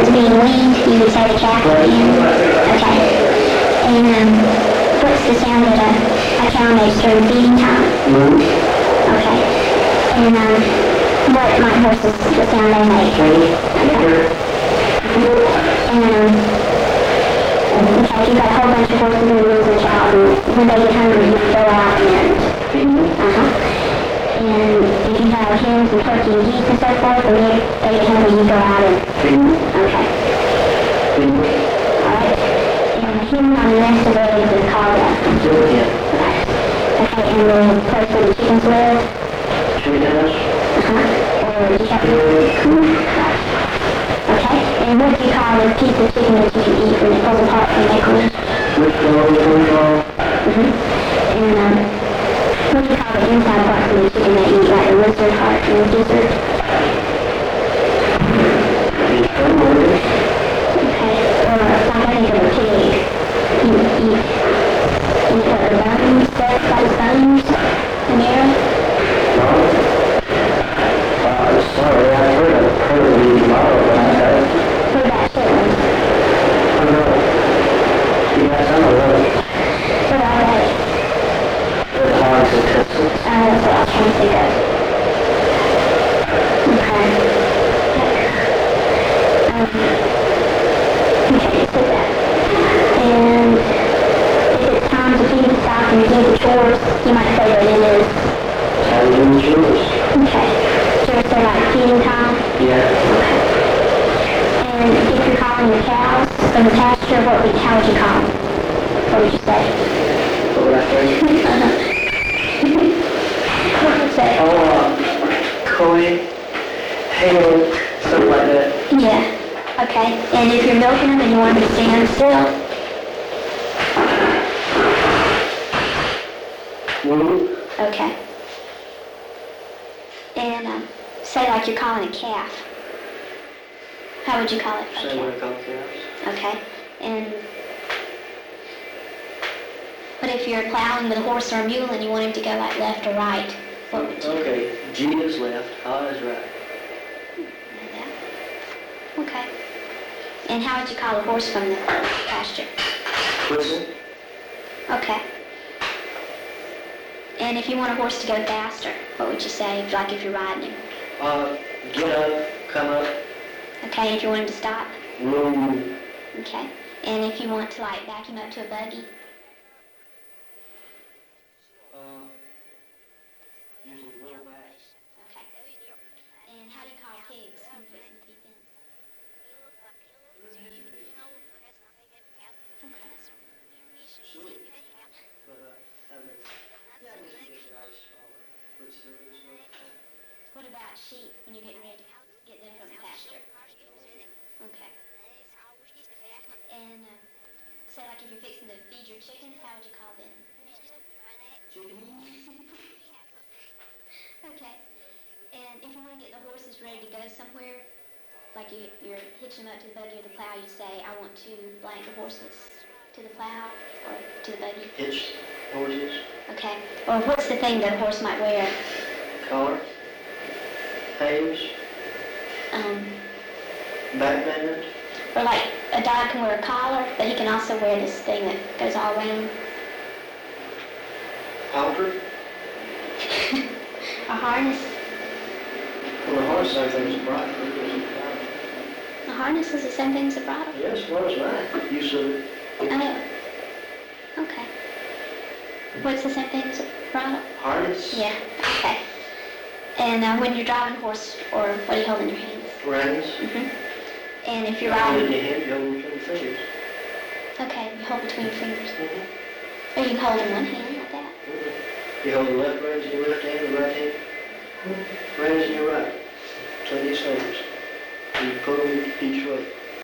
was being weaned, you would say the calf was being. Okay. And what's the sound that a cow makes during feeding time? Okay. And what might horses, the sound they make? Okay. And okay, if you've got a whole bunch of horses and mules and cows, and when they get hungry, you go out and and if you have hens and turkey and geese and so forth, when they get hungry, you go out and okay. Alright. And the hen on the nest of eggs is called a okay. Okay, and the place where the chickens live? Or you have right. Okay, and what do you call the piece of chicken that you can eat when it pulls apart from the acorn? And what do you call the inside part from the chicken that you eat, like the lizard heart and the gizzard? Okay, or like I think of a pig. You eat what, the bones, like bones, the marrow? Sorry, I've heard of the model, but I haven't. What about chitlins? Oh no. Yes, I'm aware. What are they? The hogs and testicles. That's what I was trying to think of. Okay. Okay, so that. And if it's time to feed the stock and do the chores, you might say that it is. How do you choose? Okay. Chores are like feeding time? Yeah. Okay. And if you're calling the cows from the pasture, how would you call them? What would you say? What would I say? What would you say? Coy, hang, something like that. Yeah. Okay. And if you're milking them and you want them to stand still? Okay. And say like you're calling a calf. How would you call it? Say what I call calves. Okay. And what if you're plowing with a horse or a mule and you want him to go like left or right? What would you do? Okay. G is left, I is right. Like that. Okay. And how would you call a horse from the pasture? Whistle. Okay. And if you want a horse to go faster, what would you say, like if you're riding him? Get up, come up. Okay, and if you want him to stop? Room. Okay. And if you want to like back him up to a buggy? Usually roll back. Okay. And how do you call pigs when you're fixing to be fed? Sweet. What about sheep when you're getting ready to get them from the pasture? Okay. And say like if you're fixing to feed your chickens, how would you call them? Okay. And if you want to get the horses ready to go somewhere, like you're hitching them up to the buggy or the plow, you say, I want to blank the horses to the plow or to the buggy. Hitch horses. Okay. Or what's the thing that a horse might wear? Collar. Haves. Backband. Or like a dog can wear a collar, but he can also wear this thing that goes all around. Halter. A harness. Well, the horse, I think, is bright. A harness is the same thing as a bridle? Yes, well, it's mine. You said it. Oh. Okay. What's the same thing as a bridle? Harness. Yeah. Okay. And when you're driving a horse, or what do you hold in your hands? Reins. And if you're You hold it in riding... your hand, you hold it between your fingers. Okay, you hold between your fingers. Or you can hold in one hand like that. You hold the left reins in your left hand, the right hand. Reins in your right. Between these fingers. And you pull them each way.